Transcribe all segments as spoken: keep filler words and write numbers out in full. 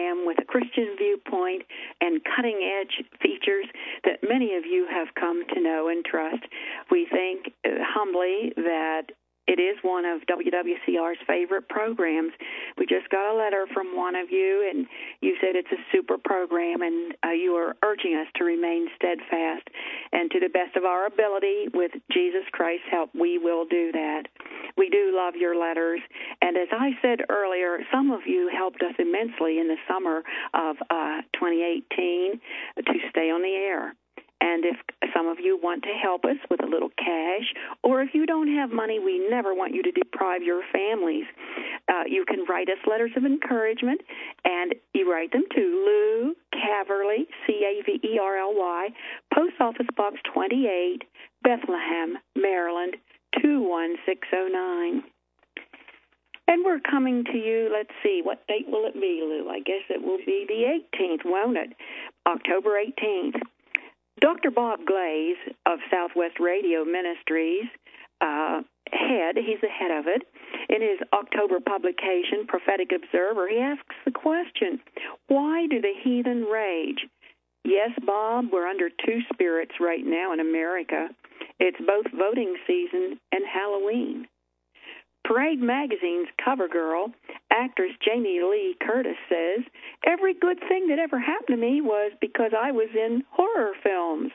program with a Christian viewpoint and cutting-edge features that many of you have come to know and trust. We think uh, humbly that it is one of W W C R's favorite programs. We just got a letter from one of you, and you said it's a super program, and uh, you are urging us to remain steadfast. And to the best of our ability, with Jesus Christ's help, we will do that. We do love your letters. And as I said earlier, some of you helped us immensely in the summer of uh, twenty eighteen to stay on the air. And if some of you want to help us with a little cash, or if you don't have money, we never want you to deprive your families. Uh, you can write us letters of encouragement, and you write them to Lou Caverly, C A V E R L Y, Post Office Box twenty-eight, Bethlehem, Maryland, two one six oh nine. And we're coming to you, let's see, what date will it be, Lou? I guess it will be the eighteenth, won't it? October eighteenth. Doctor Bob Glaze of Southwest Radio Ministries, uh, head, he's the head of it, in his October publication, Prophetic Observer, he asks the question, why do the heathen rage? Yes, Bob, we're under two spirits right now in America. It's both voting season and Halloween. Parade Magazine's cover girl, actress Jamie Lee Curtis, says, every good thing that ever happened to me was because I was in horror films.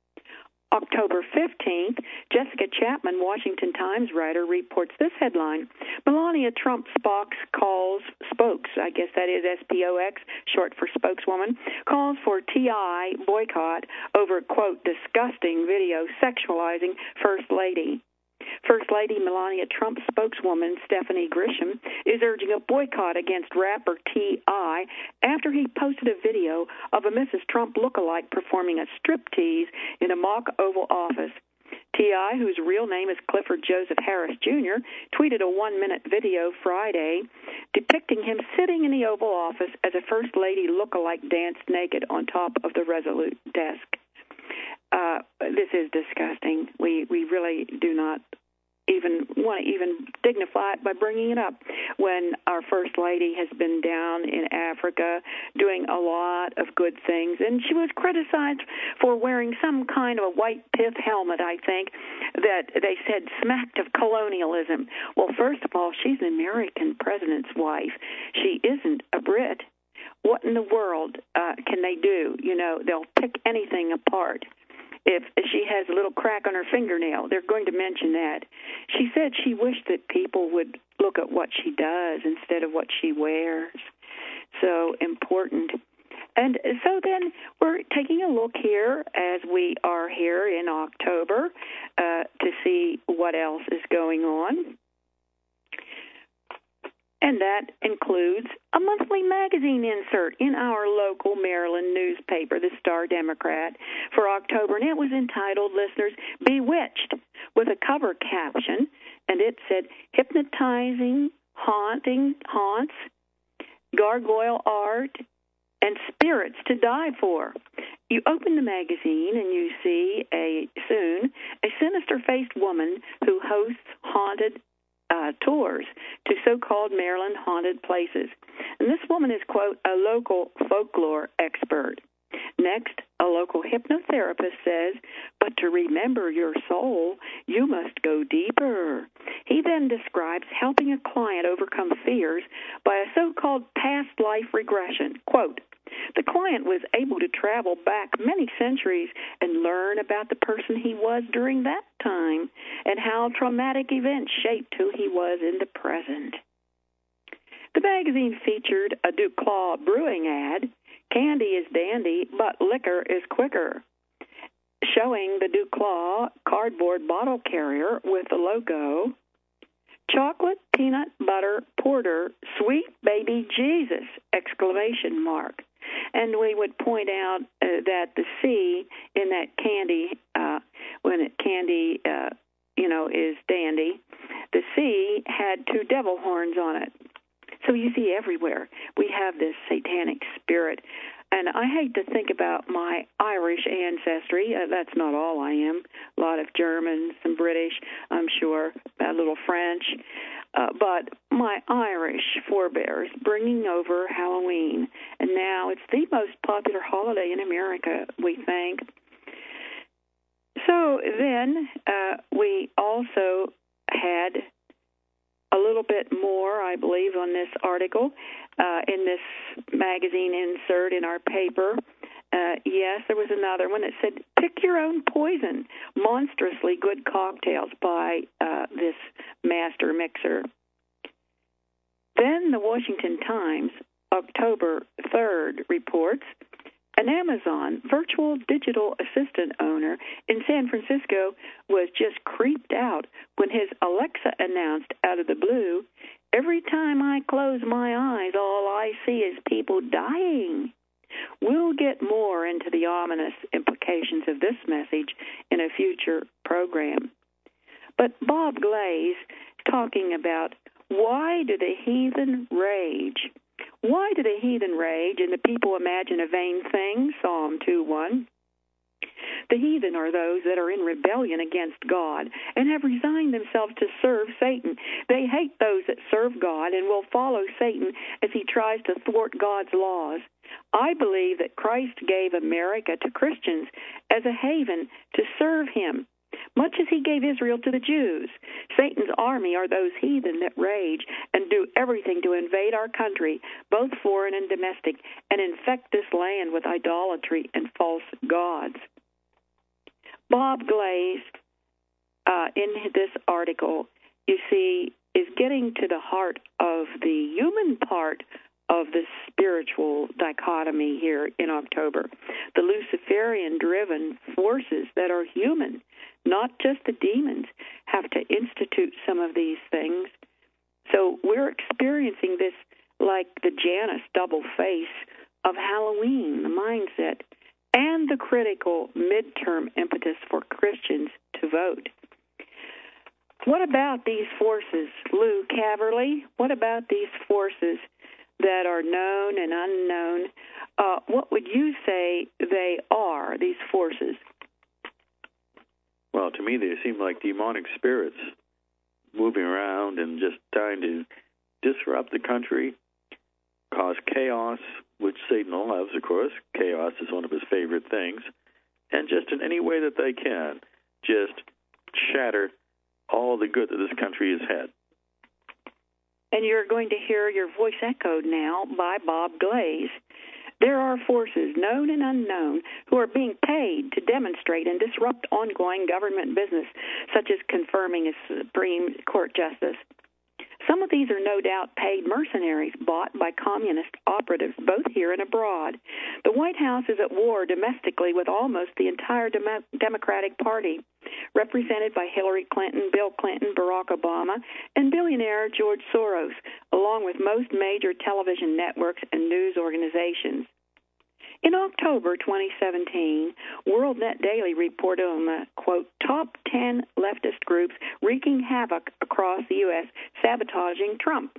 October fifteenth, Jessica Chapman, Washington Times writer, reports this headline. Melania Trump Spox calls, spokes, I guess that is S P O X, short for spokeswoman, calls for T I boycott over, quote, disgusting video sexualizing First Lady. First Lady Melania Trump spokeswoman Stephanie Grisham is urging a boycott against rapper T I after he posted a video of a Missus Trump lookalike performing a striptease in a mock Oval Office. T I, whose real name is Clifford Joseph Harris Junior, tweeted a one-minute video Friday depicting him sitting in the Oval Office as a First Lady lookalike danced naked on top of the Resolute desk. Uh, this is disgusting. We we really do not even want to even dignify it by bringing it up when our First Lady has been down in Africa doing a lot of good things. And she was criticized for wearing some kind of a white pith helmet, I think, that they said smacked of colonialism. Well, first of all, she's an American president's wife. She isn't a Brit. What in the world uh, can they do? You know, they'll pick anything apart. If she has a little crack on her fingernail, they're going to mention that. She said she wished that people would look at what she does instead of what she wears. So important. And so then we're taking a look here as we are here in October uh, to see what else is going on. And that includes a monthly magazine insert in our local Maryland newspaper, the Star Democrat, for October. And it was entitled, listeners, Bewitched, with a cover caption. And it said, hypnotizing, haunting, haunts, gargoyle art, and spirits to die for. You open the magazine and you see a soon a sinister-faced woman who hosts haunted Uh, tours to so-called Maryland haunted places. And this woman is, quote, a local folklore expert. Next, a local hypnotherapist says, but to remember your soul, you must go deeper. He then describes helping a client overcome fears by a so-called past life regression. Quote, the client was able to travel back many centuries and learn about the person he was during that time and how traumatic events shaped who he was in the present. The magazine featured a Duclaw brewing ad, candy is dandy, but liquor is quicker, showing the Duclaw cardboard bottle carrier with the logo, chocolate, peanut butter, porter, sweet baby Jesus, exclamation mark. And we would point out uh, that the C in that candy, uh, when it candy, uh, you know, is dandy, the C had two devil horns on it. So you see everywhere we have this satanic spirit. And I hate to think about my Irish ancestry. Uh, that's not all I am. A lot of German, some British, I'm sure, a little French. uh, but my Irish forebears bringing over Halloween, and now it's the most popular holiday in America, we think. So then uh, we also had a little bit more, I believe, on this article uh, in this magazine insert in our paper. Uh, yes, there was another one that said, pick your own poison, monstrously good cocktails by uh, this master mixer. Then the Washington Times, October third, reports, an Amazon virtual digital assistant owner in San Francisco was just creeped out when his Alexa announced out of the blue, every time I close my eyes, all I see is people dying. We'll get more into the ominous implications of this message in a future program. But Bob Glaze talking about why do the heathen rage? Why do the heathen rage and the people imagine a vain thing? Psalm two one. The heathen are those that are in rebellion against God and have resigned themselves to serve Satan. They hate those that serve God and will follow Satan as he tries to thwart God's laws. I believe that Christ gave America to Christians as a haven to serve him, much as he gave Israel to the Jews. Satan's army are those heathen that rage and do everything to invade our country, both foreign and domestic, and infect this land with idolatry and false gods. Bob Glaze, uh, in this article, you see, is getting to the heart of the human part of the spiritual dichotomy here in October. The Luciferian-driven forces that are human, not just the demons, have to institute some of these things. So we're experiencing this like the Janus double face of Halloween, the mindset, and the critical midterm impetus for Christians to vote. What about these forces, Lou Caverly? What about these forces that are known and unknown? Uh, what would you say they are, these forces? Well, to me, they seem like demonic spirits moving around and just trying to disrupt the country, cause chaos, which Satan loves, of course. Chaos is one of his favorite things. And just in any way that they can, just shatter all the good that this country has had. And you're going to hear your voice echoed now by Bob Glaze. There are forces, known and unknown, who are being paid to demonstrate and disrupt ongoing government business, such as confirming a Supreme Court justice. Some of these are no doubt paid mercenaries bought by communist operatives both here and abroad. The White House is at war domestically with almost the entire Dem- Democratic Party, represented by Hillary Clinton, Bill Clinton, Barack Obama, and billionaire George Soros, along with most major television networks and news organizations. In October twenty seventeen, WorldNet Daily reported on the, quote, top ten leftist groups wreaking havoc across the U S, sabotaging Trump.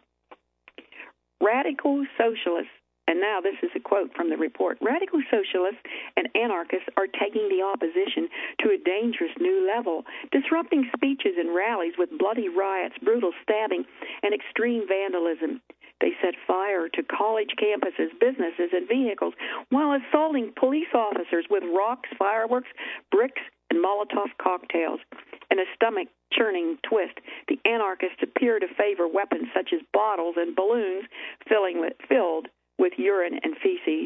Radical socialists, and now this is a quote from the report, radical socialists and anarchists are taking the opposition to a dangerous new level, disrupting speeches and rallies with bloody riots, brutal stabbing, and extreme vandalism. They set fire to college campuses, businesses, and vehicles while assaulting police officers with rocks, fireworks, bricks, and Molotov cocktails. In a stomach-churning twist, the anarchists appear to favor weapons such as bottles and balloons filling with, filled with urine and feces.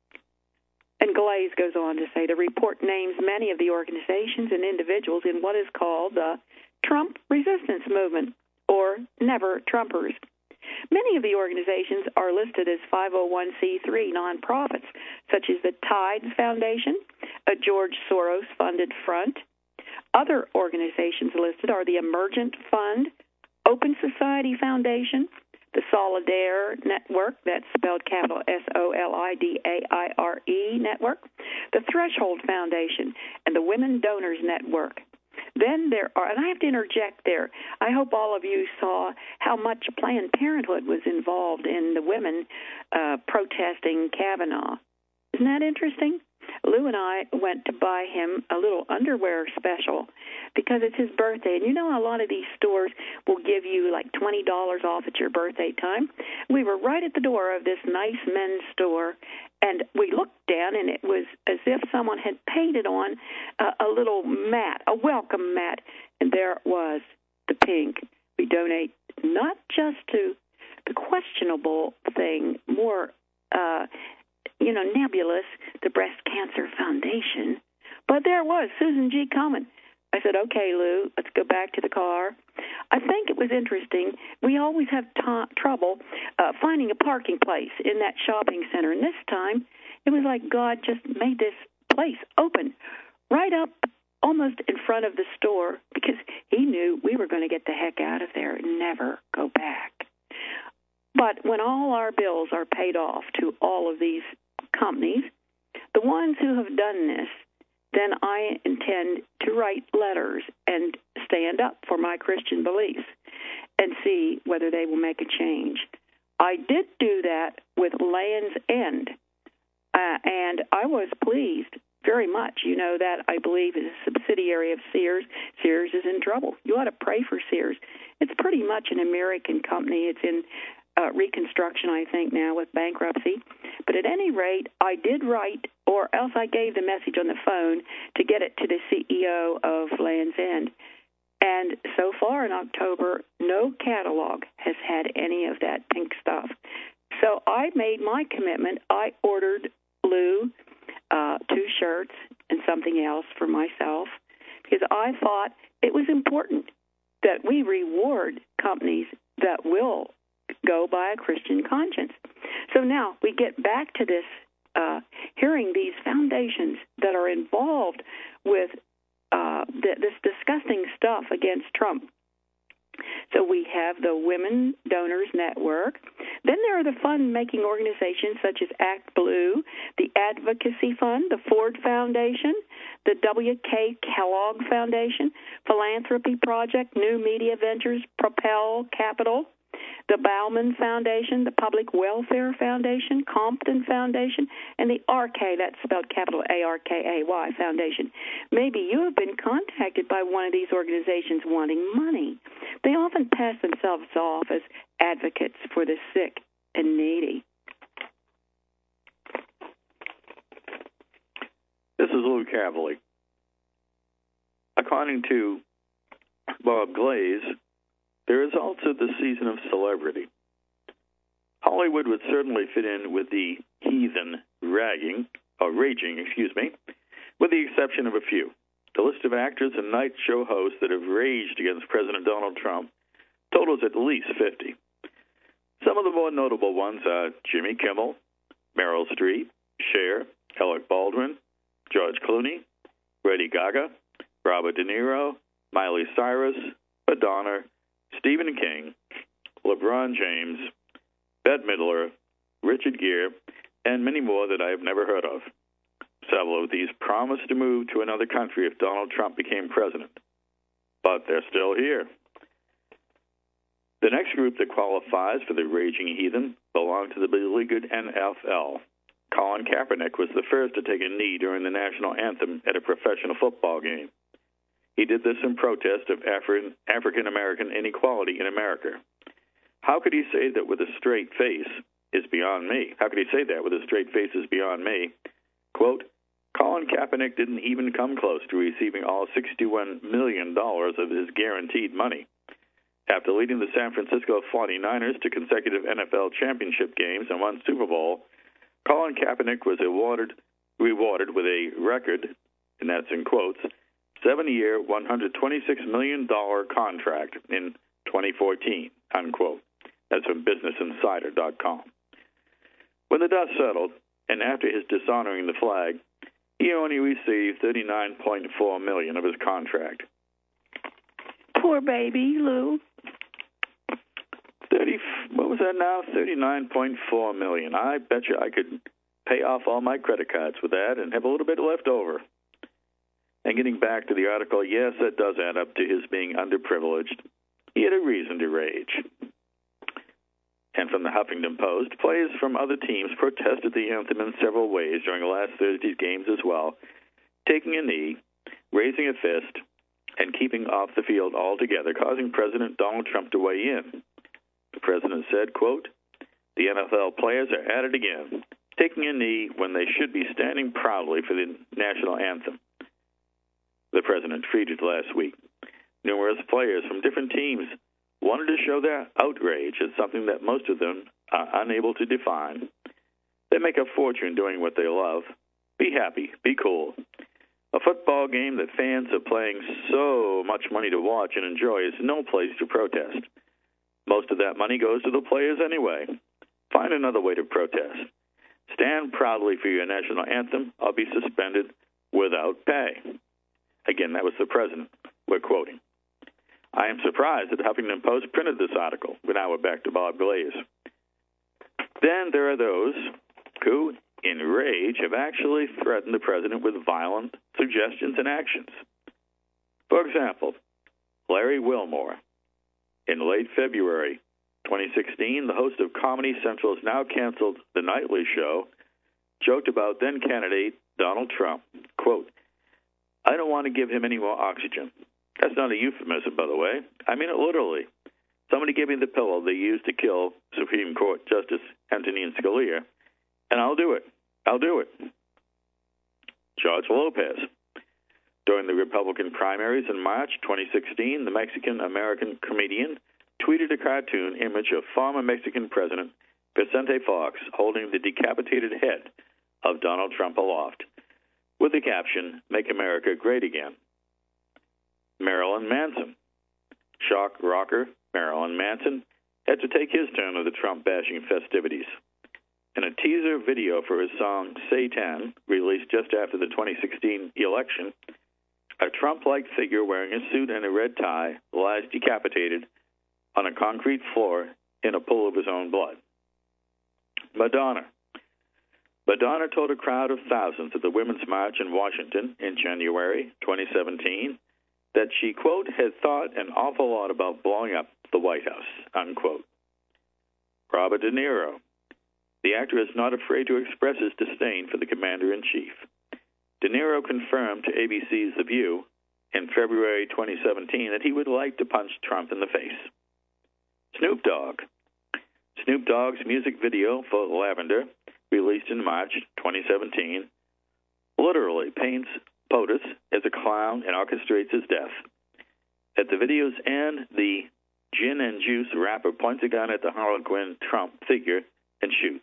And Glaze goes on to say the report names many of the organizations and individuals in what is called the Trump Resistance Movement, or Never Trumpers. Many of the organizations are listed as five oh one c three nonprofits, such as the Tides Foundation, a George Soros-funded front. Other organizations listed are the Emergent Fund, Open Society Foundation, the Solidaire Network, that's spelled capital S O L I D A I R E Network, the Threshold Foundation, and the Women Donors Network. Then there are, and I have to interject there, I hope all of you saw how much Planned Parenthood was involved in the women uh, protesting Kavanaugh. Isn't that interesting? Lou and I went to buy him a little underwear special because it's his birthday. And you know, a lot of these stores will give you like twenty dollars off at your birthday time. We were right at the door of this nice men's store, and we looked down, and it was as if someone had painted on a, a little mat, a welcome mat, and there it was, the pink. We donate not just to the questionable thing, more, uh, you know, nebulous, the Breast Cancer Foundation, but there it was, Susan G. Komen. I said, okay, Lou, let's go back to the car. I think it was interesting. We always have t- trouble uh, finding a parking place in that shopping center, and this time it was like God just made this place open right up almost in front of the store because he knew we were going to get the heck out of there and never go back. But when all our bills are paid off to all of these companies, the ones who have done this, then I intend to write letters and stand up for my Christian beliefs and see whether they will make a change. I did do that with Land's End, uh, and I was pleased very much. You know that I believe is a subsidiary of Sears. Sears is in trouble. You ought to pray for Sears. It's pretty much an American company. It's in uh, reconstruction, I think, now with bankruptcy. But at any rate, I did write, or else I gave the message on the phone to get it to the C E O of Land's End. And so far in October, no catalog has had any of that pink stuff. So I made my commitment. I ordered Lou uh, two shirts and something else for myself because I thought it was important that we reward companies that will go by a Christian conscience. So now we get back to this, uh, hearing these foundations that are involved with uh, th- this disgusting stuff against Trump. So we have the Women Donors Network. Then there are the fund-making organizations such as Act Blue, the Advocacy Fund, the Ford Foundation, the W K Kellogg Foundation, Philanthropy Project, New Media Ventures, Propel Capital, the Bauman Foundation, the Public Welfare Foundation, Compton Foundation, and the R K, that's spelled capital A R K A Y, Foundation. Maybe you have been contacted by one of these organizations wanting money. They often pass themselves off as advocates for the sick and needy. This is Lou Cavalier. According to Bob Glaze, there is also the season of celebrity. Hollywood would certainly fit in with the heathen ragging, or raging, excuse me, with the exception of a few. The list of actors and night show hosts that have raged against President Donald Trump totals at least fifty. Some of the more notable ones are Jimmy Kimmel, Meryl Streep, Cher, Alec Baldwin, George Clooney, Lady Gaga, Robert De Niro, Miley Cyrus, Madonna, Stephen King, LeBron James, Bette Midler, Richard Gere, and many more that I have never heard of. Several of these promised to move to another country if Donald Trump became president, but they're still here. The next group that qualifies for the raging heathen belonged to the beleaguered N F L. Colin Kaepernick was the first to take a knee during the national anthem at a professional football game. He did this in protest of Afri- African-American inequality in America. How could he say that with a straight face is beyond me? How could he say that with a straight face is beyond me? Quote, Colin Kaepernick didn't even come close to receiving all sixty-one million dollars of his guaranteed money. After leading the San Francisco forty-niners to consecutive N F L championship games and one Super Bowl, Colin Kaepernick was awarded, rewarded with a record, and that's in quotes, seven-year, one hundred twenty-six million dollars contract in twenty fourteen, unquote. That's from Business Insider dot com. When the dust settled, and after his dishonoring the flag, he only received thirty-nine point four million dollars of his contract. Poor baby, Lou. Thirty. What was that now? Thirty-nine point four million dollars. I bet you I could pay off all my credit cards with that and have a little bit left over. And getting back to the article, yes, that does add up to his being underprivileged. He had a reason to rage. And from the Huffington Post, players from other teams protested the anthem in several ways during last Thursday's games as well, taking a knee, raising a fist, and keeping off the field altogether, causing President Donald Trump to weigh in. The president said, quote, "The N F L players are at it again, taking a knee when they should be standing proudly for the national anthem." The president tweeted last week. Numerous players from different teams wanted to show their outrage at something that most of them are unable to define. They make a fortune doing what they love. Be happy. Be cool. A football game that fans are paying so much money to watch and enjoy is no place to protest. Most of that money goes to the players anyway. Find another way to protest. Stand proudly for your national anthem or be suspended without pay. Again, that was the president we're quoting. I am surprised that Huffington Post printed this article, but now we're back to Bob Glaze. Then there are those who, in rage, have actually threatened the president with violent suggestions and actions. For example, Larry Wilmore, in late February twenty sixteen, the host of Comedy Central's now canceled The Nightly Show, joked about then-candidate Donald Trump, quote, "I don't want to give him any more oxygen." That's not a euphemism, by the way. I mean it literally. Somebody give me the pillow they used to kill Supreme Court Justice Antonin Scalia, and I'll do it. I'll do it. George Lopez. During the Republican primaries in March twenty sixteen, the Mexican-American comedian tweeted a cartoon image of former Mexican President Vicente Fox holding the decapitated head of Donald Trump aloft, with the caption, "Make America Great Again." Marilyn Manson. Shock rocker Marilyn Manson had to take his turn of the Trump-bashing festivities. In a teaser video for his song Satan, released just after the twenty sixteen election, a Trump-like figure wearing a suit and a red tie lies decapitated on a concrete floor in a pool of his own blood. Madonna. Madonna told a crowd of thousands at the Women's March in Washington in January twenty seventeen that she, quote, had thought an awful lot about blowing up the White House, unquote. Robert De Niro. The actor is not afraid to express his disdain for the commander-in-chief. De Niro confirmed to A B C's The View in February twenty seventeen that he would like to punch Trump in the face. Snoop Dogg. Snoop Dogg's music video for Lavender, released in March twenty seventeen, literally paints POTUS as a clown and orchestrates his death. At the video's end, the gin and juice rapper points a gun at the Harlequin Trump figure and shoots.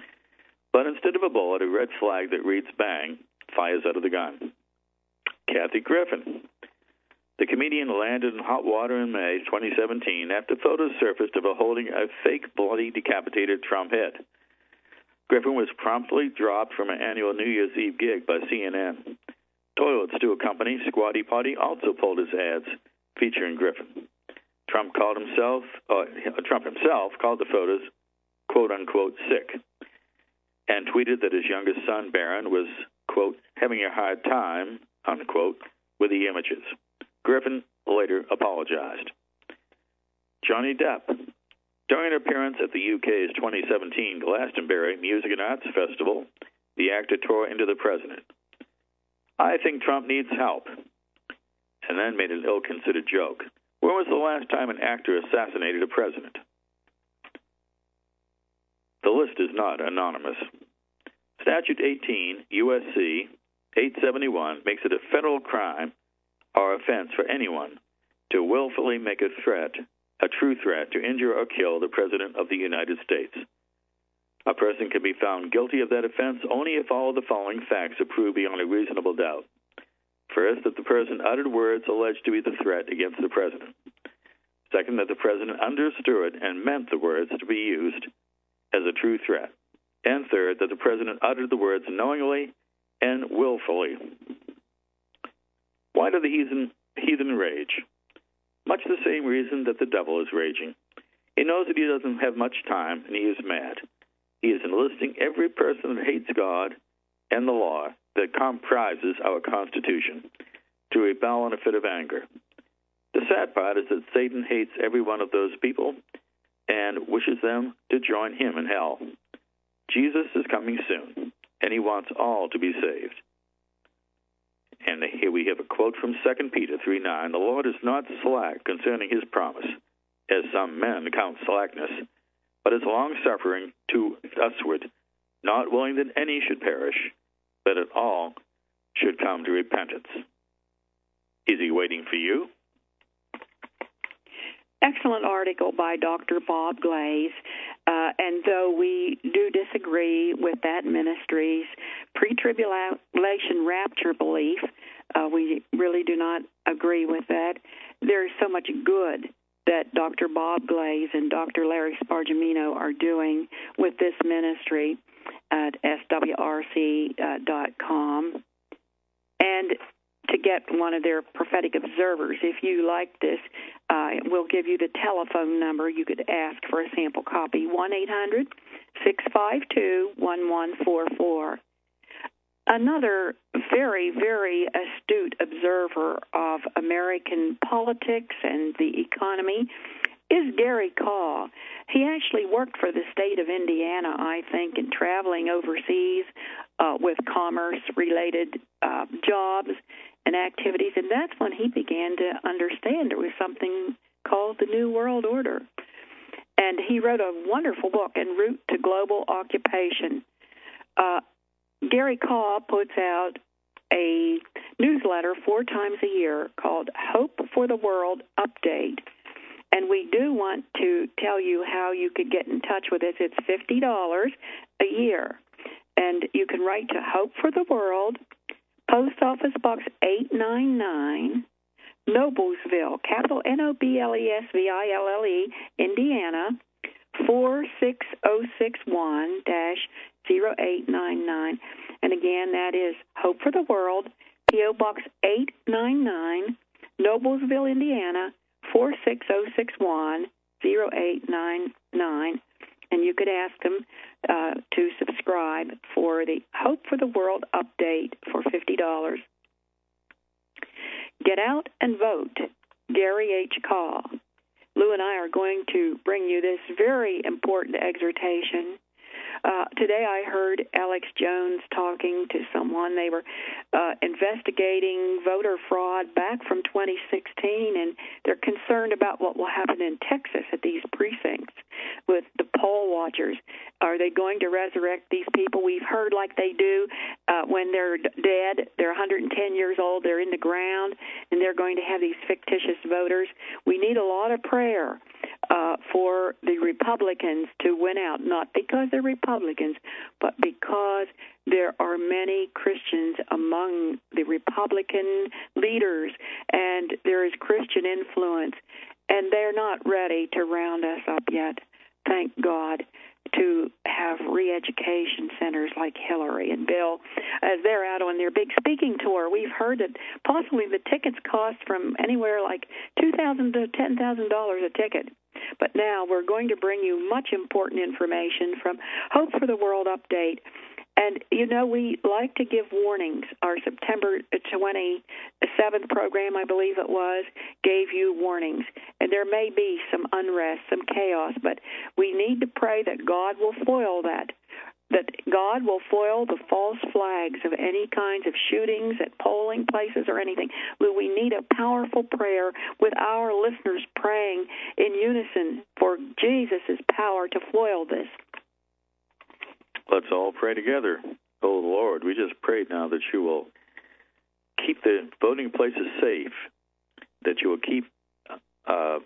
But instead of a bullet, a red flag that reads bang fires out of the gun. Kathy Griffin. The comedian landed in hot water in May twenty seventeen after photos surfaced of her holding a fake bloody decapitated Trump head. Griffin was promptly dropped from an annual New Year's Eve gig by C N N. Toilets to accompany Squatty Potty also pulled his ads featuring Griffin. Trump called himself, uh, Trump himself called the photos "quote unquote" sick, and tweeted that his youngest son Barron was, quote, having a hard time, unquote, with the images. Griffin later apologized. Johnny Depp. During an appearance at the U K's twenty seventeen Glastonbury Music and Arts Festival, the actor tore into the president. "I think Trump needs help," and then made an ill-considered joke. When was the last time an actor assassinated a president? The list is not anonymous. Statute eighteen, U S C eight seventy-one, makes it a federal crime or offense for anyone to willfully make a threat, a true threat, to injure or kill the President of the United States. A person can be found guilty of that offense only if all of the following facts are proved beyond a reasonable doubt. First, that the person uttered words alleged to be the threat against the president. Second, that the president understood and meant the words to be used as a true threat. And third, that the president uttered the words knowingly and willfully. Why do the heathen, heathen rage? Much the same reason that the devil is raging. He knows that he doesn't have much time, and he is mad. He is enlisting every person that hates God and the law that comprises our Constitution to rebel in a fit of anger. The sad part is that Satan hates every one of those people and wishes them to join him in hell. Jesus is coming soon, and he wants all to be saved. And here we have a quote from Second Peter three nine. The Lord is not slack concerning his promise, as some men count slackness, but is long-suffering to usward, not willing that any should perish, but that all should come to repentance. Is he waiting for you? Excellent article by Doctor Bob Glaze. Uh, and though we do disagree with that ministry's pre-tribulation rapture belief, uh, we really do not agree with that. There is so much good that Doctor Bob Glaze and Doctor Larry Spargimino are doing with this ministry at S W R C dot com. And to get one of their prophetic observers, if you like this, uh, we'll give you the telephone number. You could ask for a sample copy, one eight hundred six five two one one four four. Another very, very astute observer of American politics and the economy is Gary Kaw. He actually worked for the state of Indiana, I think, in traveling overseas uh, with commerce-related uh, jobs and activities, and that's when he began to understand there was something called the New World Order. And he wrote a wonderful book, En Route to Global Occupation. Uh, Gary Kaw puts out a newsletter four times a year called Hope for the World Update. And we do want to tell you how you could get in touch with us. It's fifty dollars a year. And you can write to Hope for the World, Post Office Box eight ninety-nine, Noblesville, capital N O B L E S V I L L E, Indiana, four six zero six one zero eight nine nine. And again, that is Hope for the World, P O Box eight ninety-nine, Noblesville, Indiana, four six zero six one zero eight nine nine. And you could ask them uh, to subscribe for the Hope for the World update for fifty dollars. Get out and vote. Gary H. Kaw. Lou and I are going to bring you this very important exhortation. Uh, today I heard Alex Jones talking to someone. They were uh, investigating voter fraud back from twenty sixteen, and they're concerned about what will happen in Texas at these precincts with the poll watchers. Are they going to resurrect these people? We've heard like they do uh, when they're dead. They're one hundred ten years old. They're in the ground, and they're going to have these fictitious voters. We need a lot of prayer uh, for the Republicans to win out, not because they're Republicans, but because there are many Christians among the Republican leaders, and there is Christian influence, and they're not ready to round us up yet. Thank God, to have re-education centers like Hillary and Bill as they're out on their big speaking tour. We've heard that possibly the tickets cost from anywhere like two thousand dollars to ten thousand dollars a ticket. But now we're going to bring you much important information from Hope for the World Update. And, you know, we like to give warnings. Our September twenty-seventh program, I believe it was, gave you warnings. And there may be some unrest, some chaos, but we need to pray that God will foil that, that God will foil the false flags of any kinds of shootings at polling places or anything. We need a powerful prayer with our listeners praying in unison for Jesus' power to foil this. Let's all pray together. Oh, Lord, we just prayed now that you will keep the voting places safe, that you will keep uh,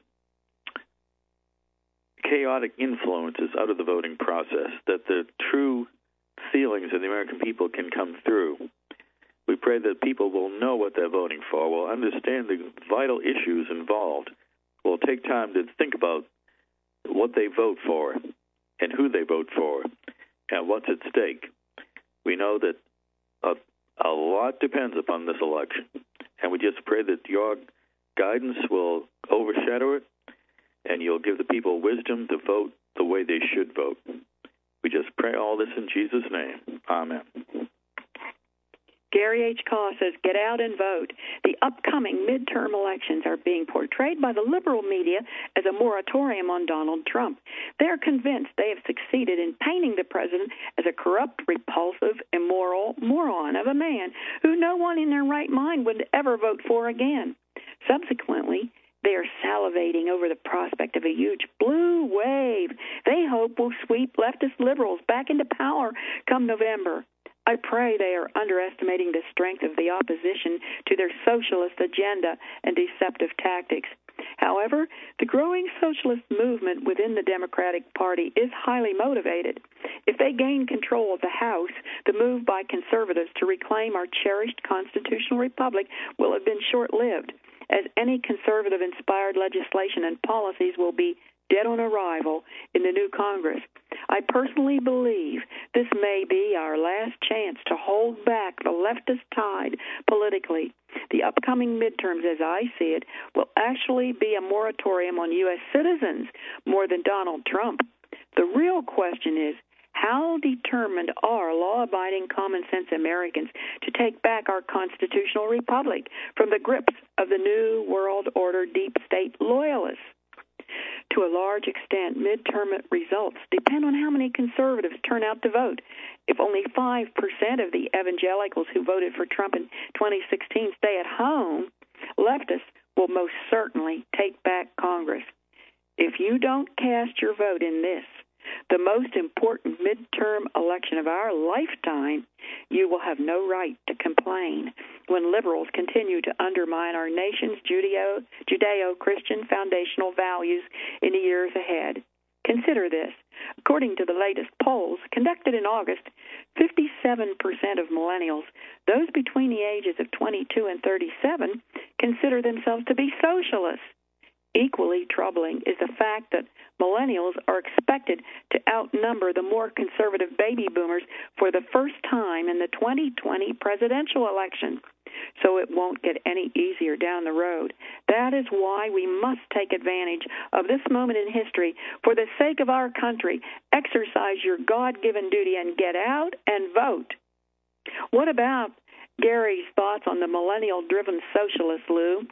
chaotic influences out of the voting process, that the true feelings of the American people can come through. We pray that people will know what they're voting for, will understand the vital issues involved, will take time to think about what they vote for and who they vote for, and what's at stake. We know that a, a lot depends upon this election, and we just pray that your guidance will overshadow it, and you'll give the people wisdom to vote the way they should vote. We just pray all this in Jesus' name. Amen. Gary H. Koss says, get out and vote. The upcoming midterm elections are being portrayed by the liberal media as a moratorium on Donald Trump. They're convinced they have succeeded in painting the president as a corrupt, repulsive, immoral moron of a man who no one in their right mind would ever vote for again. Subsequently, they are salivating over the prospect of a huge blue wave they hope will sweep leftist liberals back into power come November. I pray they are underestimating the strength of the opposition to their socialist agenda and deceptive tactics. However, the growing socialist movement within the Democratic Party is highly motivated. If they gain control of the House, the move by conservatives to reclaim our cherished constitutional republic will have been short-lived, as any conservative-inspired legislation and policies will be dead on arrival in the new Congress. I personally believe this may be our last chance to hold back the leftist tide politically. The upcoming midterms, as I see it, will actually be a moratorium on U S citizens more than Donald Trump. The real question is, how determined are law-abiding, common-sense Americans to take back our constitutional republic from the grips of the New World Order deep state loyalists? To a large extent, midterm results depend on how many conservatives turn out to vote. If only five percent of the evangelicals who voted for Trump in twenty sixteen stay at home, leftists will most certainly take back Congress. If you don't cast your vote in this, the most important midterm election of our lifetime, you will have no right to complain when liberals continue to undermine our nation's Judeo, Judeo-Christian foundational values in the years ahead. Consider this. According to the latest polls conducted in August, fifty-seven percent of millennials, those between the ages of twenty-two and thirty-seven, consider themselves to be socialists. Equally troubling is the fact that millennials are expected to outnumber the more conservative baby boomers for the first time in the twenty twenty presidential election. So it won't get any easier down the road. That is why we must take advantage of this moment in history. For the sake of our country, exercise your God-given duty and get out and vote. What about Gary's thoughts on the millennial-driven socialists, Lou?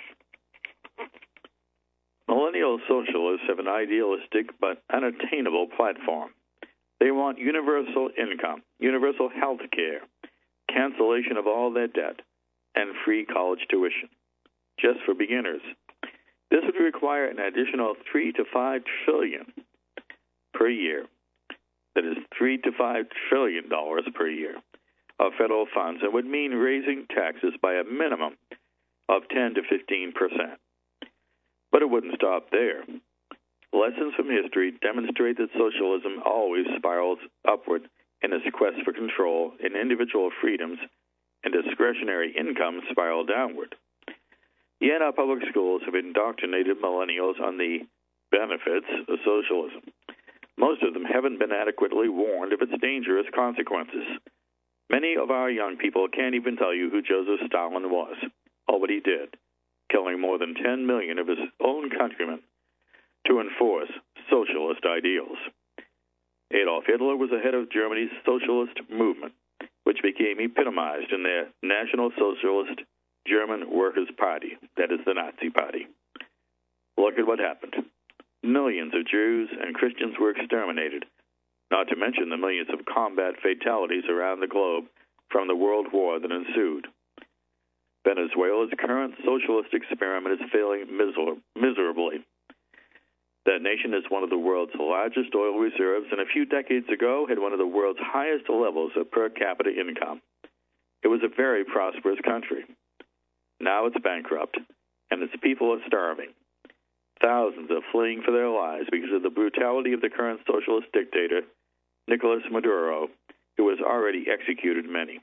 Millennial socialists have an idealistic but unattainable platform. They want universal income, universal health care, cancellation of all their debt, and free college tuition, just for beginners. This would require an additional three to five trillion per year. That is three to five trillion dollars per year of federal funds, and would mean raising taxes by a minimum of ten to fifteen percent. But it wouldn't stop there. Lessons from history demonstrate that socialism always spirals upward in its quest for control, and individual freedoms and discretionary income spiral downward. Yet our public schools have indoctrinated millennials on the benefits of socialism. Most of them haven't been adequately warned of its dangerous consequences. Many of our young people can't even tell you who Joseph Stalin was, or what he did, killing more than ten million of his own countrymen to enforce socialist ideals. Adolf Hitler was the head of Germany's socialist movement, which became epitomized in their National Socialist German Workers' Party, that is the Nazi Party. Look at what happened. Millions of Jews and Christians were exterminated, not to mention the millions of combat fatalities around the globe from the world war that ensued. Venezuela's current socialist experiment is failing miser- miserably. That nation is one of the world's largest oil reserves, and a few decades ago had one of the world's highest levels of per capita income. It was a very prosperous country. Now it's bankrupt, and its people are starving. Thousands are fleeing for their lives because of the brutality of the current socialist dictator, Nicolas Maduro, who has already executed many.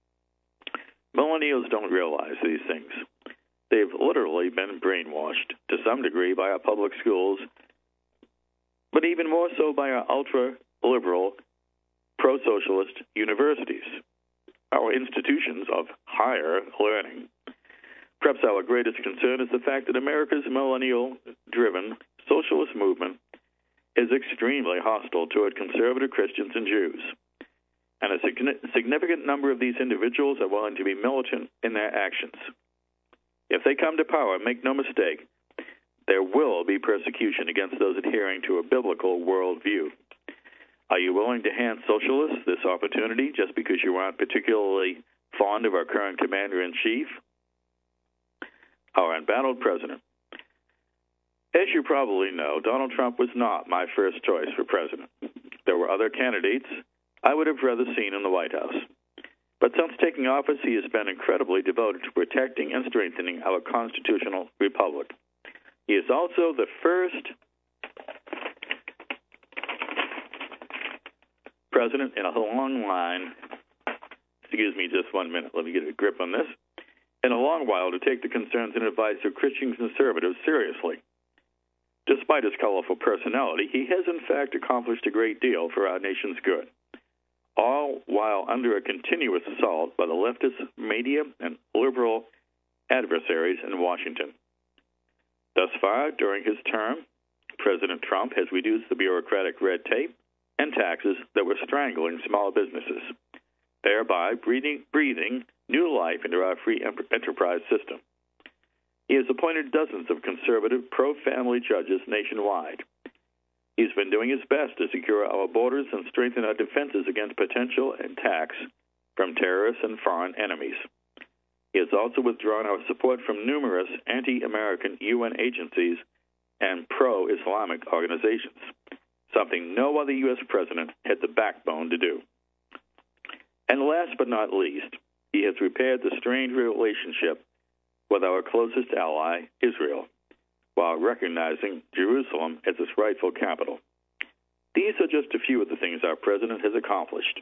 Millennials don't realize these things. They've literally been brainwashed to some degree by our public schools, but even more so by our ultra-liberal, pro-socialist universities, our institutions of higher learning. Perhaps our greatest concern is the fact that America's millennial-driven socialist movement is extremely hostile toward conservative Christians and Jews. and a significant number of these individuals are willing to be militant in their actions. If they come to power, make no mistake, there will be persecution against those adhering to a biblical worldview. Are you willing to hand socialists this opportunity just because you aren't particularly fond of our current commander-in-chief? Our embattled president. As you probably know, Donald Trump was not my first choice for president. There were other candidates I would have rather seen in the White House. But since taking office, he has been incredibly devoted to protecting and strengthening our constitutional republic. He is also the first president in a long line, excuse me just one minute, let me get a grip on this, in a long while to take the concerns and advice of Christian conservatives seriously. Despite his colorful personality, he has in fact accomplished a great deal for our nation's good, all while under a continuous assault by the leftist media and liberal adversaries in Washington. Thus far, during his term, President Trump has reduced the bureaucratic red tape and taxes that were strangling small businesses, thereby breathing, breathing new life into our free enterprise system. He has appointed dozens of conservative, pro-family judges nationwide. He's been doing his best to secure our borders and strengthen our defenses against potential attacks from terrorists and foreign enemies. He has also withdrawn our support from numerous anti-American U N agencies and pro-Islamic organizations, something no other U S president had the backbone to do. And last but not least, he has repaired the strained relationship with our closest ally, Israel, while recognizing Jerusalem as its rightful capital. These are just a few of the things our president has accomplished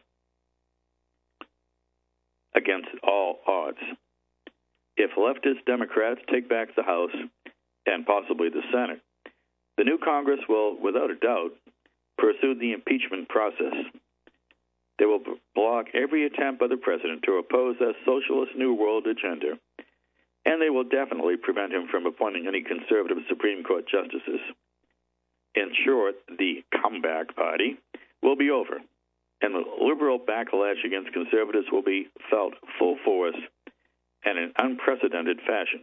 against all odds. If leftist Democrats take back the House and possibly the Senate, the new Congress will, without a doubt, pursue the impeachment process. They will block every attempt by the president to oppose that socialist New World agenda, and they will definitely prevent him from appointing any conservative Supreme Court justices. In short, the comeback party will be over, and the liberal backlash against conservatives will be felt full force and in unprecedented fashion.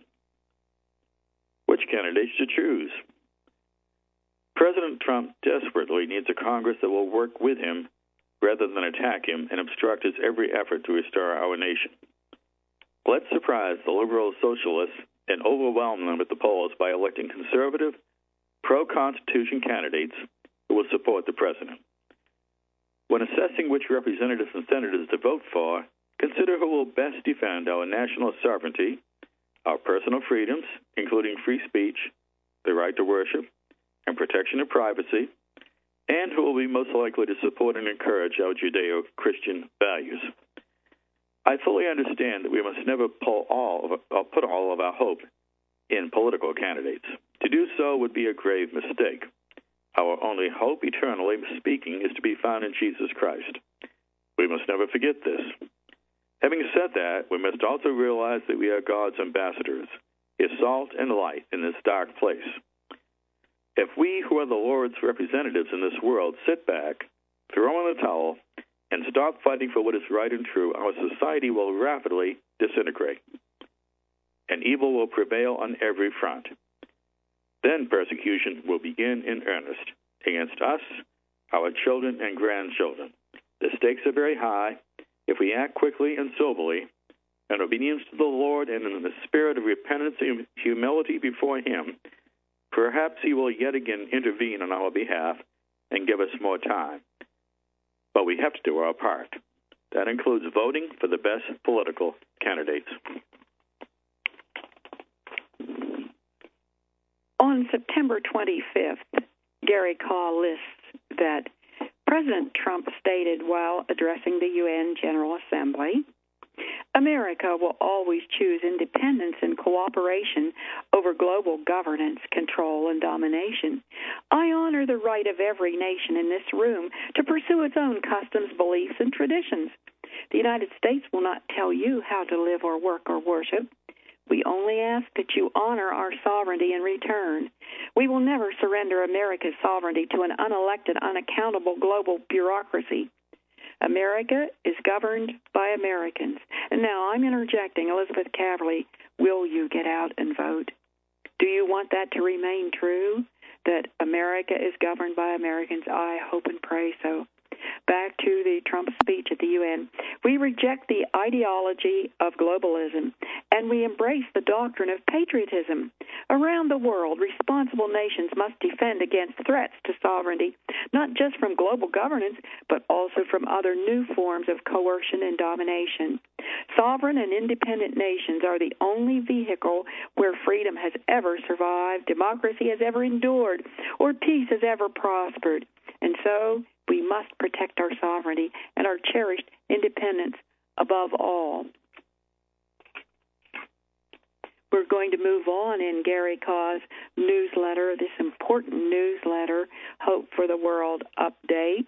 Which candidates to choose? President Trump desperately needs a Congress that will work with him rather than attack him and obstruct his every effort to restore our nation. Let's surprise the liberal socialists and overwhelm them at the polls by electing conservative, pro-Constitution candidates who will support the president. When assessing which representatives and senators to vote for, consider who will best defend our national sovereignty, our personal freedoms, including free speech, the right to worship, and protection of privacy, and who will be most likely to support and encourage our Judeo-Christian values. I fully understand that we must never pull all of, or put all of our hope in political candidates. To do so would be a grave mistake. Our only hope, eternally speaking, is to be found in Jesus Christ. We must never forget this. Having said that, we must also realize that we are God's ambassadors, His salt and light in this dark place. If we, who are the Lord's representatives in this world, sit back, throw in the towel, and stop fighting for what is right and true, our society will rapidly disintegrate, and evil will prevail on every front. Then persecution will begin in earnest against us, our children and grandchildren. The stakes are very high. If we act quickly and soberly, in obedience to the Lord and in the spirit of repentance and humility before Him, perhaps He will yet again intervene on our behalf and give us more time. But we have to do our part. That includes voting for the best political candidates. On September twenty-fifth, Gary Kaw lists that President Trump stated while addressing the U N General Assembly, America will always choose independence and cooperation over global governance, control, and domination. I honor the right of every nation in this room to pursue its own customs, beliefs, and traditions. The United States will not tell you how to live or work or worship. We only ask that you honor our sovereignty in return. We will never surrender America's sovereignty to an unelected, unaccountable global bureaucracy. America is governed by Americans. And now I'm interjecting. Elizabeth Caverly, will you get out and vote? Do you want that to remain true, that America is governed by Americans? I hope and pray so. Back to the Trump speech at the U N. We reject the ideology of globalism, and we embrace the doctrine of patriotism. Around the world, responsible nations must defend against threats to sovereignty, not just from global governance, but also from other new forms of coercion and domination. Sovereign and independent nations are the only vehicle where freedom has ever survived, democracy has ever endured, or peace has ever prospered. And so we must protect our sovereignty and our cherished independence above all. We're going to move on in Gary Kaw's newsletter, this important newsletter, Hope for the World Update.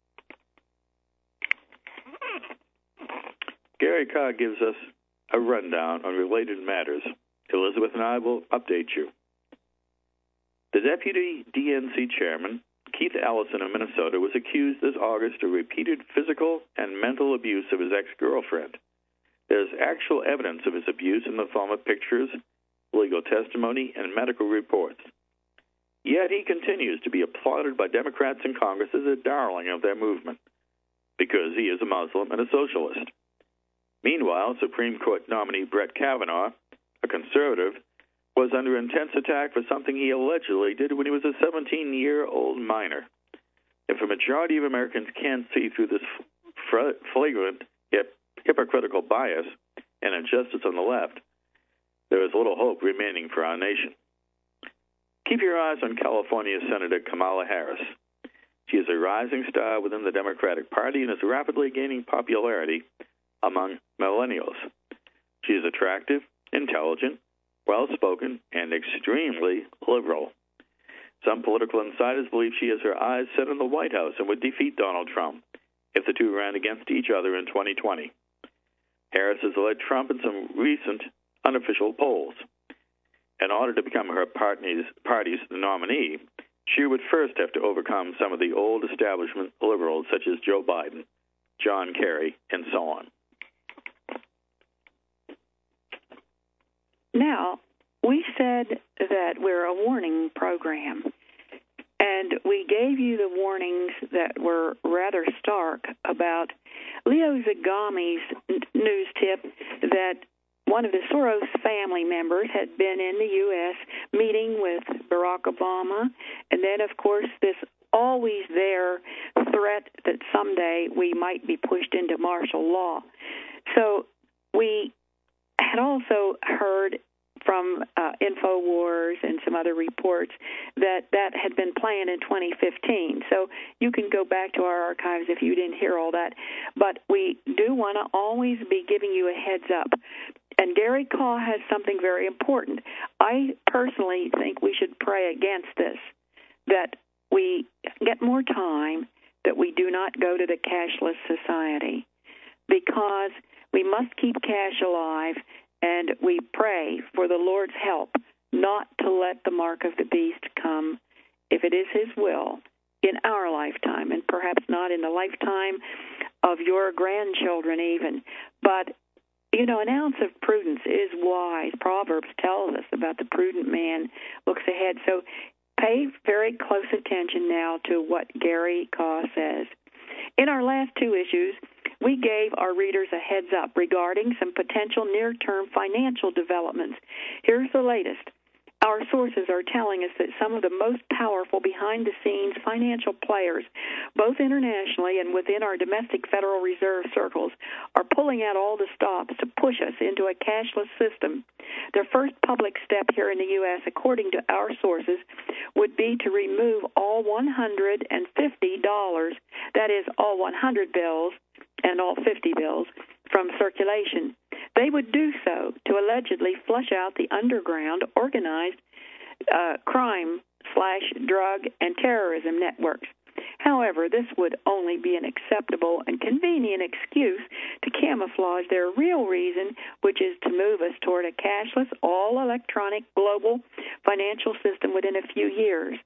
Gary Kaw gives us a rundown on related matters. Elizabeth and I will update you. The deputy D N C chairman, Keith Ellison of Minnesota, was accused this August of repeated physical and mental abuse of his ex-girlfriend. There's actual evidence of his abuse in the form of pictures, legal testimony, and medical reports. Yet he continues to be applauded by Democrats in Congress as a darling of their movement, because he is a Muslim and a socialist. Meanwhile, Supreme Court nominee Brett Kavanaugh, a conservative, was under intense attack for something he allegedly did when he was a seventeen-year-old minor. If a majority of Americans can't see through this flagrant yet hypocritical bias and injustice on the left, there is little hope remaining for our nation. Keep your eyes on California Senator Kamala Harris. She is a rising star within the Democratic Party and is rapidly gaining popularity among millennials. She is attractive, intelligent, well-spoken, and extremely liberal. Some political insiders believe she has her eyes set on the White House and would defeat Donald Trump if the two ran against each other in twenty twenty. Harris has led Trump in some recent unofficial polls. In order to become her party's, party's nominee, she would first have to overcome some of the old establishment liberals such as Joe Biden, John Kerry, and so on. Now, we said that we're a warning program, and we gave you the warnings that were rather stark about Leo Zagami's news tip that one of the Soros family members had been in the U S meeting with Barack Obama, and then, of course, this always there threat that someday we might be pushed into martial law. So we had also heard from uh, InfoWars and some other reports that that had been planned in twenty fifteen. So you can go back to our archives if you didn't hear all that. But we do want to always be giving you a heads up. And Gary Kaw has something very important. I personally think we should pray against this, that we get more time, that we do not go to the cashless society, because we must keep cash alive, and we pray for the Lord's help not to let the mark of the beast come, if it is his will, in our lifetime, and perhaps not in the lifetime of your grandchildren even. But, you know, an ounce of prudence is wise. Proverbs tells us about the prudent man looks ahead. So pay very close attention now to what Gary Kaw says. In our last two issues, we gave our readers a heads up regarding some potential near-term financial developments. Here's the latest. Our sources are telling us that some of the most powerful behind-the-scenes financial players, both internationally and within our domestic Federal Reserve circles, are pulling out all the stops to push us into a cashless system. Their first public step here in the U S, according to our sources, would be to remove all one hundred fifty dollars, that is, all one hundred bills and all fifty bills, from circulation. They would do so to allegedly flush out the underground organized uh, crime slash drug and terrorism networks. However, this would only be an acceptable and convenient excuse to camouflage their real reason, which is to move us toward a cashless, all-electronic global financial system within a few years.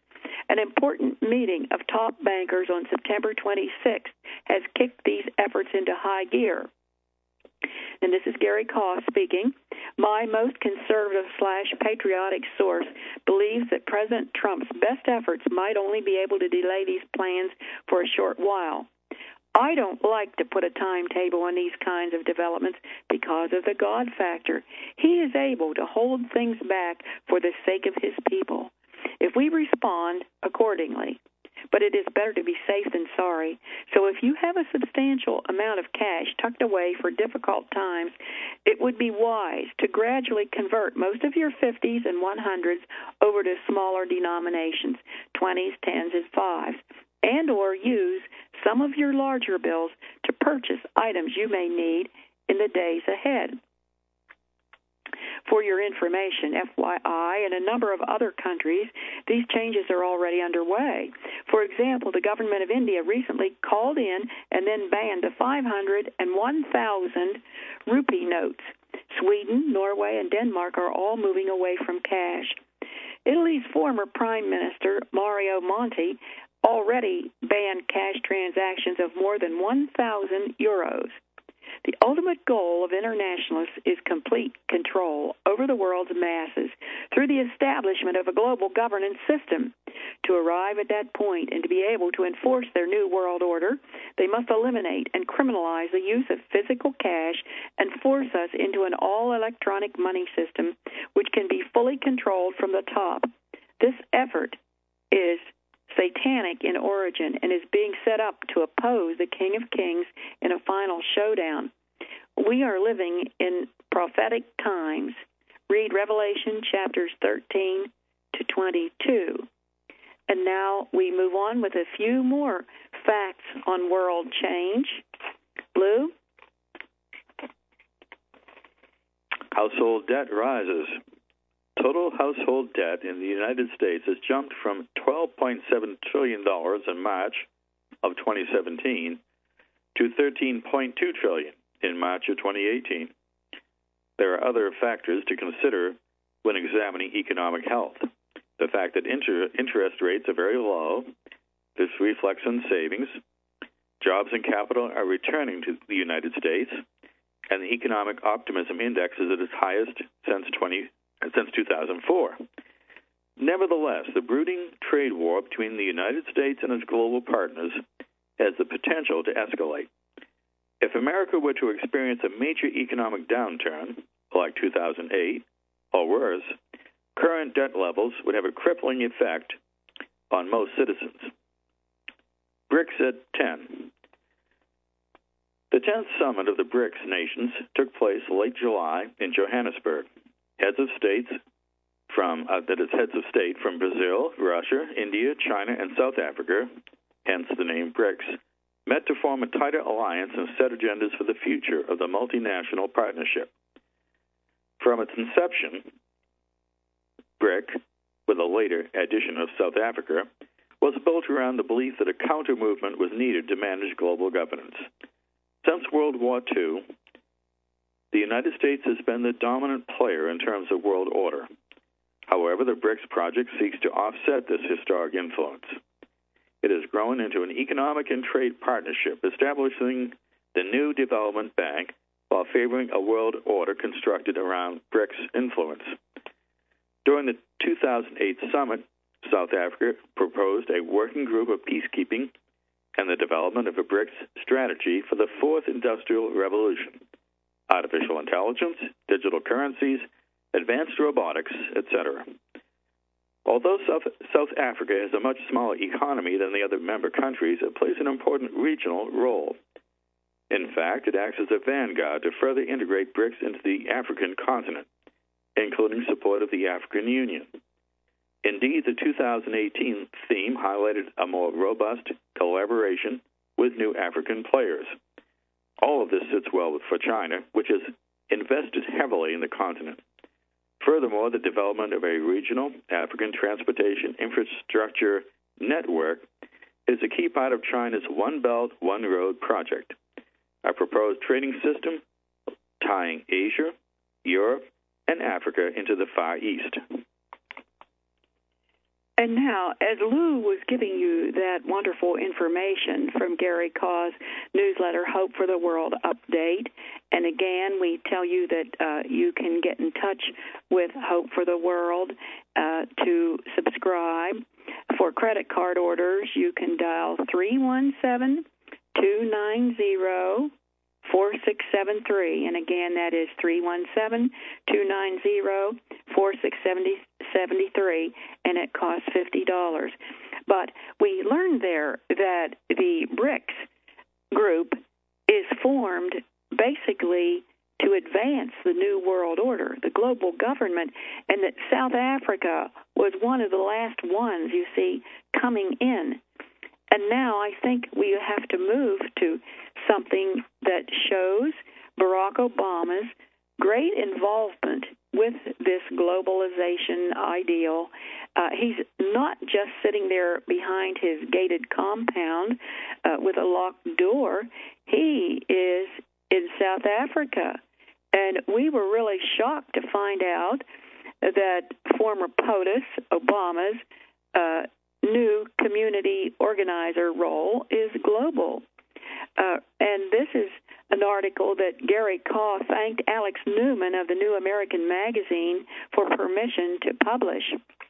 An important meeting of top bankers on September twenty-sixth has kicked these efforts into high gear. And this is Gary Koss speaking. My most conservative slash patriotic source believes that President Trump's best efforts might only be able to delay these plans for a short while. I don't like to put a timetable on these kinds of developments because of the God factor. He is able to hold things back for the sake of his people if we respond accordingly. But it is better to be safe than sorry. So if you have a substantial amount of cash tucked away for difficult times, it would be wise to gradually convert most of your fifties and one hundreds over to smaller denominations, twenties, tens, and fives, and or use some of your larger bills to purchase items you may need in the days ahead. For your information, F Y I, in a number of other countries, these changes are already underway. For example, the government of India recently called in and then banned the five hundred and one thousand rupee notes. Sweden, Norway, and Denmark are all moving away from cash. Italy's former Prime Minister, Mario Monti, already banned cash transactions of more than one thousand euros. The ultimate goal of internationalists is complete control over the world's masses through the establishment of a global governance system. To arrive at that point and to be able to enforce their new world order, they must eliminate and criminalize the use of physical cash and force us into an all-electronic money system which can be fully controlled from the top. This effort is satanic in origin and is being set up to oppose the King of Kings in a final showdown. We are living in prophetic times. Read Revelation chapters thirteen to twenty-two. And now we move on with a few more facts on world change. Lou? Household debt rises. Total household debt in the United States has jumped from twelve point seven trillion dollars in March of twenty seventeen to thirteen point two trillion dollars in March of twenty eighteen. There are other factors to consider when examining economic health. The fact that inter- interest rates are very low, this reflects on savings, jobs and capital are returning to the United States, and the economic optimism index is at its highest since twenty since two thousand four. Nevertheless, the brooding trade war between the United States and its global partners has the potential to escalate. If America were to experience a major economic downturn, like two thousand eight, or worse, current debt levels would have a crippling effect on most citizens. BRICS at ten. The tenth summit of the BRICS nations took place late July in Johannesburg. Heads of states from uh, that is heads of state from Brazil, Russia, India, China, and South Africa, hence the name BRICS, met to form a tighter alliance and set agendas for the future of the multinational partnership. From its inception, BRIC, with a later addition of South Africa, was built around the belief that a counter-movement was needed to manage global governance. Since World War Two, the United States has been the dominant player in terms of world order. However, the BRICS project seeks to offset this historic influence. It has grown into an economic and trade partnership, establishing the new development bank while favoring a world order constructed around BRICS influence. During the two thousand eight summit, South Africa proposed a working group of peacekeeping and the development of a BRICS strategy for the fourth industrial revolution: artificial intelligence, digital currencies, advanced robotics, et cetera. Although South, South Africa has a much smaller economy than the other member countries, it plays an important regional role. In fact, it acts as a vanguard to further integrate BRICS into the African continent, including support of the African Union. Indeed, the two thousand eighteen theme highlighted a more robust collaboration with new African players. All of this sits well for China, which has invested heavily in the continent. Furthermore, the development of a regional African transportation infrastructure network is a key part of China's One Belt, One Road project, a proposed trading system tying Asia, Europe, and Africa into the Far East. And now, as Lou was giving you that wonderful information from Gary Kaw's newsletter, Hope for the World Update, and again, we tell you that uh, you can get in touch with Hope for the World uh, to subscribe. For credit card orders, you can dial three one seven, two nine zero, four six seven three. And again, that is three one seven, two nine zero, four six seven three, and it costs fifty dollars. But we learned there that the BRICS group is formed basically to advance the New World Order, the global government, and that South Africa was one of the last ones, you see, coming in. And now I think we have to move to something that shows Barack Obama's great involvement with this globalization ideal. Uh, he's not just sitting there behind his gated compound uh, with a locked door. He is in South Africa. And we were really shocked to find out that former POTUS, Obama's uh, new community organizer role, is global. Uh, and this is an article that Gary Kaw thanked Alex Newman of the New American Magazine for permission to publish.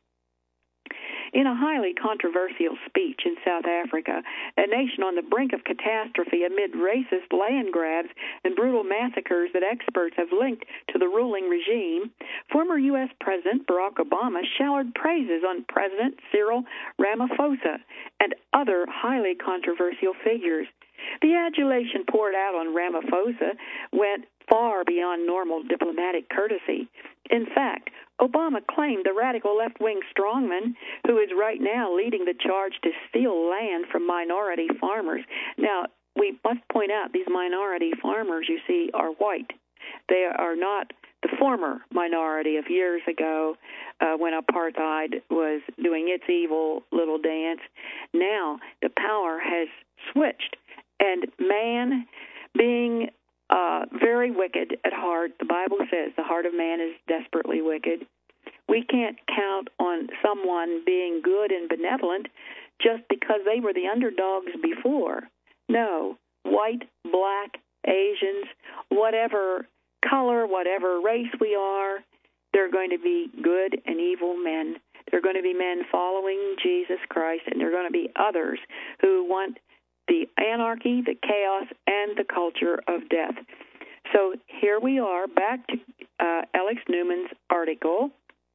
In a highly controversial speech in South Africa, a nation on the brink of catastrophe amid racist land grabs and brutal massacres that experts have linked to the ruling regime, former U S President Barack Obama showered praises on President Cyril Ramaphosa and other highly controversial figures. The adulation poured out on Ramaphosa went far beyond normal diplomatic courtesy. In fact, Obama claimed the radical left-wing strongman, who is right now leading the charge to steal land from minority farmers. Now, we must point out these minority farmers, you see, are white. They are not the former minority of years ago uh, when apartheid was doing its evil little dance. Now the power has switched, and man being uh, very wicked at heart, the Bible says the heart of man is desperately wicked. We can't count on someone being good and benevolent just because they were the underdogs before. No, white, black, Asians, whatever color, whatever race we are, they're going to be good and evil men. They're going to be men following Jesus Christ, and they're going to be others who want the anarchy, the chaos, and the culture of death. So here we are, back to uh, Alex Newman's article.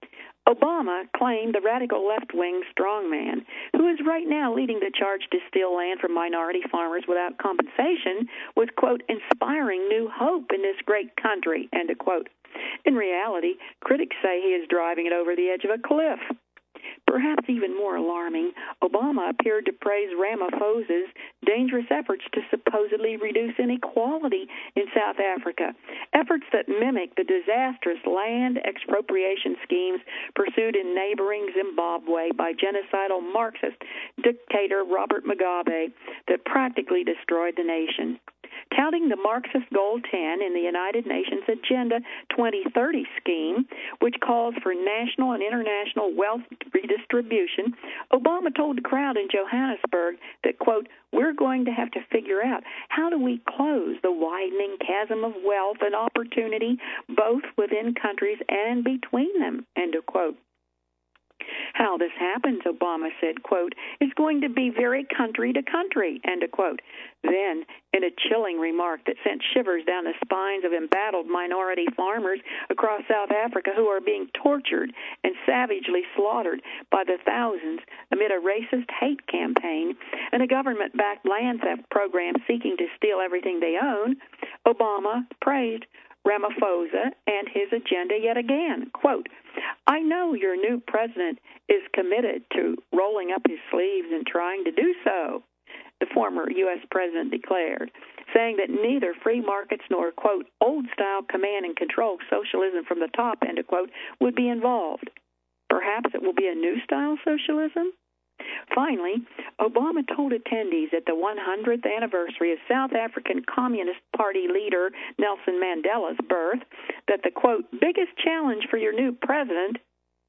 Obama claimed the radical left-wing strongman, who is right now leading the charge to steal land from minority farmers without compensation, was, quote, inspiring new hope in this great country, end of quote. In reality, critics say he is driving it over the edge of a cliff. Perhaps even more alarming, Obama appeared to praise Ramaphosa's dangerous efforts to supposedly reduce inequality in South Africa, efforts that mimic the disastrous land expropriation schemes pursued in neighboring Zimbabwe by genocidal Marxist dictator Robert Mugabe that practically destroyed the nation. Touting the Marxist Goal ten in the United Nations Agenda twenty thirty scheme, which calls for national and international wealth redistribution, Obama told the crowd in Johannesburg that, quote, we're going to have to figure out how do we close the widening chasm of wealth and opportunity both within countries and between them, end of quote. How this happens, Obama said, quote, is going to be very country to country, end of quote. Then, in a chilling remark that sent shivers down the spines of embattled minority farmers across South Africa who are being tortured and savagely slaughtered by the thousands amid a racist hate campaign and a government-backed land theft program seeking to steal everything they own, Obama praised Ramaphosa and his agenda yet again. Quote, I know your new president is committed to rolling up his sleeves and trying to do so, the former U S president declared, saying that neither free markets nor, quote, old-style command and control socialism from the top, end of quote, would be involved. Perhaps it will be a new style socialism? Finally, Obama told attendees at the one hundredth anniversary of South African Communist Party leader Nelson Mandela's birth that the, quote, biggest challenge for your new president,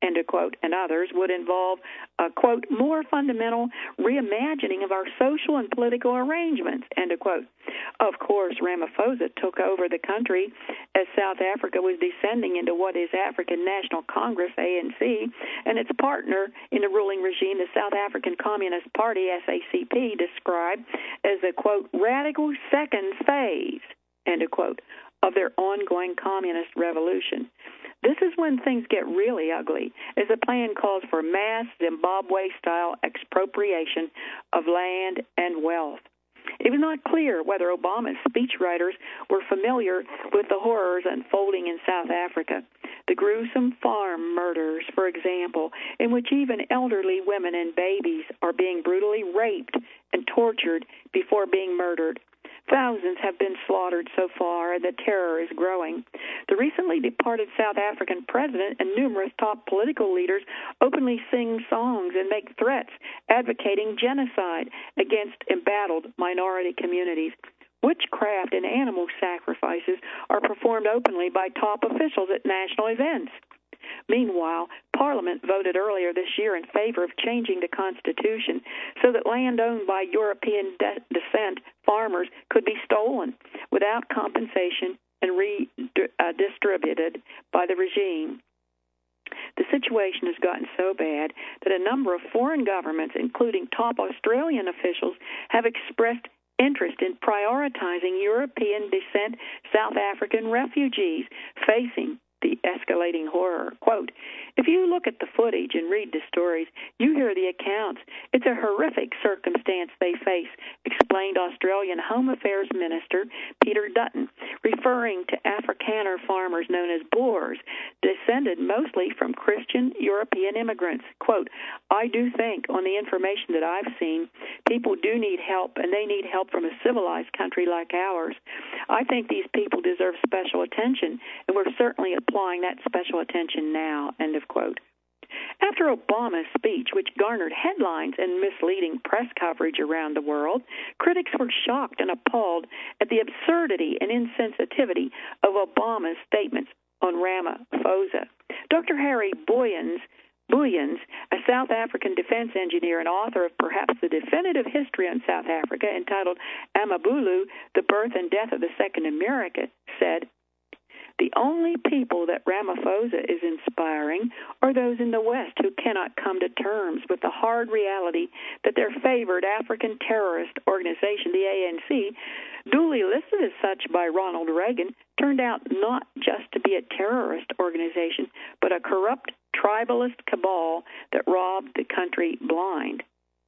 end of quote, and others would involve a, quote, more fundamental reimagining of our social and political arrangements, end of quote. Of course, Ramaphosa took over the country as South Africa was descending into what is African National Congress, A N C, and its partner in the ruling regime, the South African Communist Party, S A C P, described as the, quote, radical second phase, end of quote, of their ongoing communist revolution. This is when things get really ugly, as the plan calls for mass Zimbabwe-style expropriation of land and wealth. It was not clear whether Obama's speechwriters were familiar with the horrors unfolding in South Africa. The gruesome farm murders, for example, in which even elderly women and babies are being brutally raped and tortured before being murdered. Thousands have been slaughtered so far, and the terror is growing. The recently departed South African president and numerous top political leaders openly sing songs and make threats advocating genocide against embattled minority communities. Witchcraft and animal sacrifices are performed openly by top officials at national events. Meanwhile, Parliament voted earlier this year in favor of changing the Constitution so that land owned by European de- descent farmers could be stolen without compensation and redistributed uh, by the regime. The situation has gotten so bad that a number of foreign governments, including top Australian officials, have expressed interest in prioritizing European descent South African refugees facing the escalating horror. Quote, if you look at the footage and read the stories, you hear the accounts. It's a horrific circumstance they face, explained Australian Home Affairs Minister Peter Dutton, referring to Afrikaner farmers known as Boers, descended mostly from Christian European immigrants. Quote, I do think, on the information that I've seen, people do need help, and they need help from a civilized country like ours. I think these people deserve special attention, and we're certainly applying that special attention now, end of quote. After Obama's speech, which garnered headlines and misleading press coverage around the world, critics were shocked and appalled at the absurdity and insensitivity of Obama's statements on Ramaphosa. Doctor Harry Boyens, Boyens, a South African defense engineer and author of perhaps the definitive history on South Africa entitled Amabulu, The Birth and Death of the Second America, said, the only people that Ramaphosa is inspiring are those in the West who cannot come to terms with the hard reality that their favored African terrorist organization, the A N C, duly listed as such by Ronald Reagan, turned out not just to be a terrorist organization, but a corrupt tribalist cabal that robbed the country blind.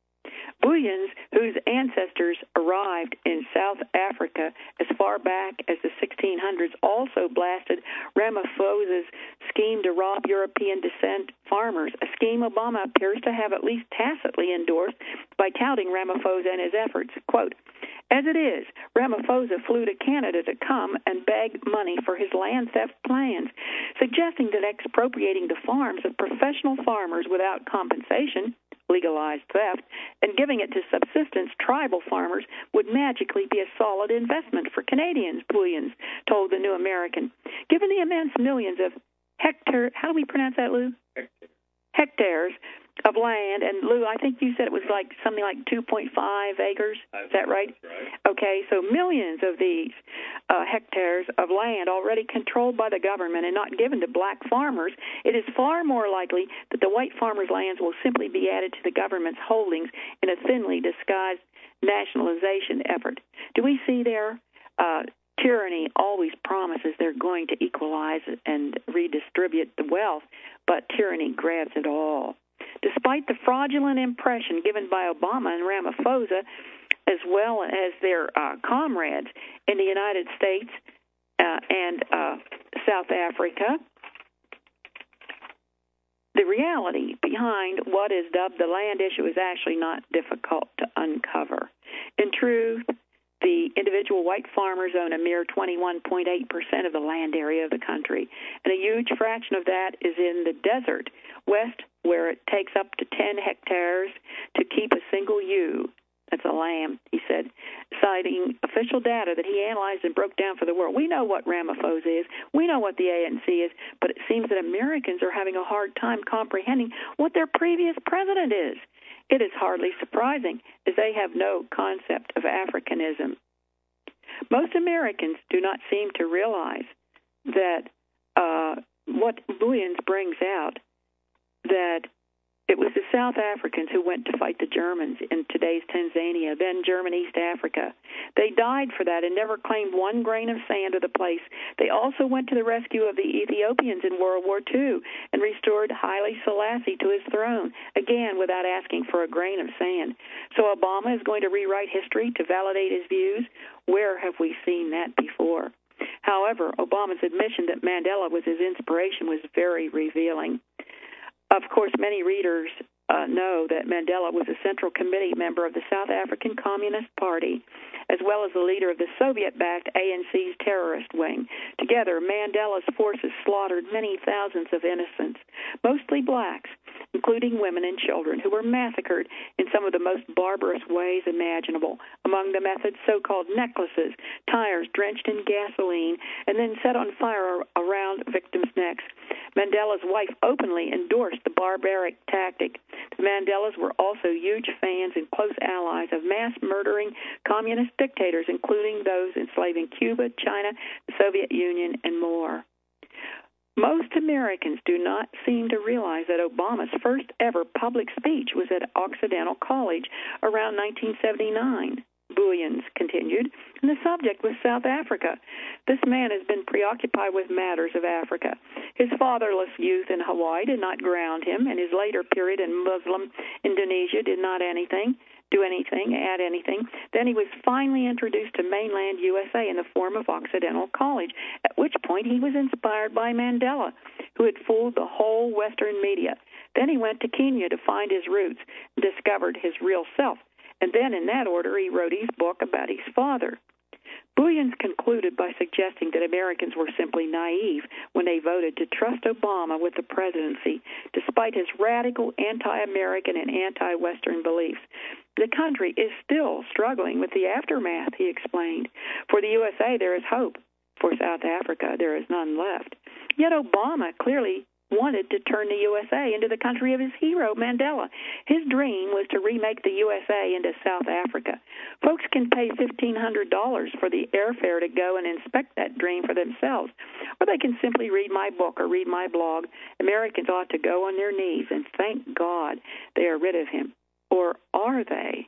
Boyens, whose ancestors arrived in South Africa as far back as the sixteen hundreds, also blasted Ramaphosa's scheme to rob European descent farmers, a scheme Obama appears to have at least tacitly endorsed by touting Ramaphosa and his efforts. Quote, as it is, Ramaphosa flew to Canada to come and beg money for his land theft plans, suggesting that expropriating the farms of professional farmers without compensation, legalized theft, and giving it to subsistence tribal farmers would magically be a solid investment for Canadians, Boyens told the New American. Given the immense millions of hectare, how do we pronounce that, Lou? Hectare. Hectares of land, and Lou, I think you said it was like something like two point five acres. Is that right? That's right. Okay, so millions of these uh, hectares of land already controlled by the government and not given to black farmers, it is far more likely that the white farmers' lands will simply be added to the government's holdings in a thinly disguised nationalization effort. Do we see there? Uh, tyranny always promises they're going to equalize and redistribute the wealth, but tyranny grabs it all. Despite the fraudulent impression given by Obama and Ramaphosa, as well as their uh, comrades in the United States uh, and uh, South Africa, the reality behind what is dubbed the land issue is actually not difficult to uncover. In truth, the individual white farmers own a mere twenty-one point eight percent of the land area of the country, and a huge fraction of that is in the desert west, where it takes up to ten hectares to keep a single ewe. That's a lamb, he said, citing official data that he analyzed and broke down for the world. We know what Ramaphosa is. We know what the A N C is, but it seems that Americans are having a hard time comprehending what their previous president is. It is hardly surprising, as they have no concept of Africanism. Most Americans do not seem to realize that uh, what Booyens brings out, that it was the South Africans who went to fight the Germans in today's Tanzania, then German East Africa. They died for that and never claimed one grain of sand of the place. They also went to the rescue of the Ethiopians in World War Two and restored Haile Selassie to his throne, again without asking for a grain of sand. So Obama is going to rewrite history to validate his views? Where have we seen that before? However, Obama's admission that Mandela was his inspiration was very revealing. Of course, many readers uh, know that Mandela was a Central Committee member of the South African Communist Party, as well as the leader of the Soviet-backed A N C's terrorist wing. Together, Mandela's forces slaughtered many thousands of innocents, mostly blacks, including women and children, who were massacred in some of the most barbarous ways imaginable. Among the methods, so-called necklaces, tires drenched in gasoline, and then set on fire around victims' necks. Mandela's wife openly endorsed the barbaric tactic. The Mandelas were also huge fans and close allies of mass-murdering communist dictators, including those enslaving Cuba, China, the Soviet Union, and more. Most Americans do not seem to realize that Obama's first ever public speech was at Occidental College around nineteen seventy-nine. Booyens continued, and the subject was South Africa. This man has been preoccupied with matters of Africa. His fatherless youth in Hawaii did not ground him, and his later period in Muslim Indonesia did not anything, do anything, add anything. Then he was finally introduced to mainland U S A in the form of Occidental College, at which point he was inspired by Mandela, who had fooled the whole Western media. Then he went to Kenya to find his roots and discovered his real self. And then, in that order, he wrote his book about his father. Booyens concluded by suggesting that Americans were simply naive when they voted to trust Obama with the presidency, despite his radical anti-American and anti-Western beliefs. The country is still struggling with the aftermath, he explained. For the U S A, there is hope. For South Africa, there is none left. Yet Obama clearly wanted to turn the U S A into the country of his hero, Mandela. His dream was to remake the U S A into South Africa. Folks can pay fifteen hundred dollars for the airfare to go and inspect that dream for themselves, or they can simply read my book or read my blog. Americans ought to go on their knees and thank God they are rid of him. Or are they?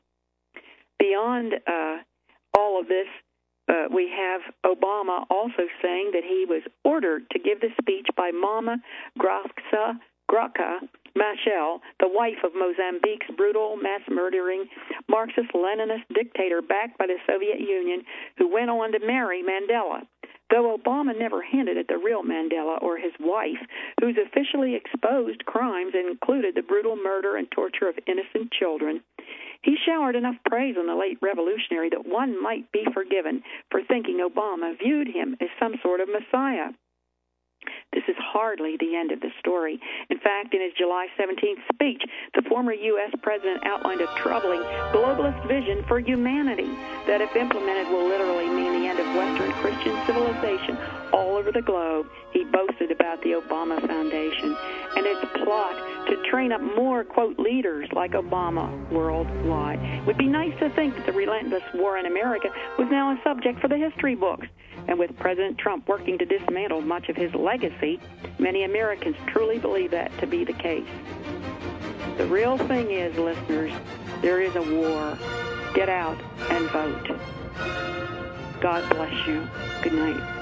Beyond uh, all of this, Uh, we have Obama also saying that he was ordered to give the speech by Mama Graça Graca Machel, the wife of Mozambique's brutal, mass-murdering, Marxist-Leninist dictator backed by the Soviet Union, who went on to marry Mandela. Though Obama never hinted at the real Mandela or his wife, whose officially exposed crimes included the brutal murder and torture of innocent children, he showered enough praise on the late revolutionary that one might be forgiven for thinking Obama viewed him as some sort of messiah. This is hardly the end of the story. In fact, in his July seventeenth speech, the former U S president outlined a troubling globalist vision for humanity that, if implemented, will literally mean the end of Western Christian civilization all over the globe. He boasted about the Obama Foundation and its plot to train up more, quote, leaders like Obama worldwide. It would be nice to think that the relentless war in America was now a subject for the history books. And with President Trump working to dismantle much of his legacy, many Americans truly believe that to be the case. The real thing is, listeners, there is a war. Get out and vote. God bless you. Good night.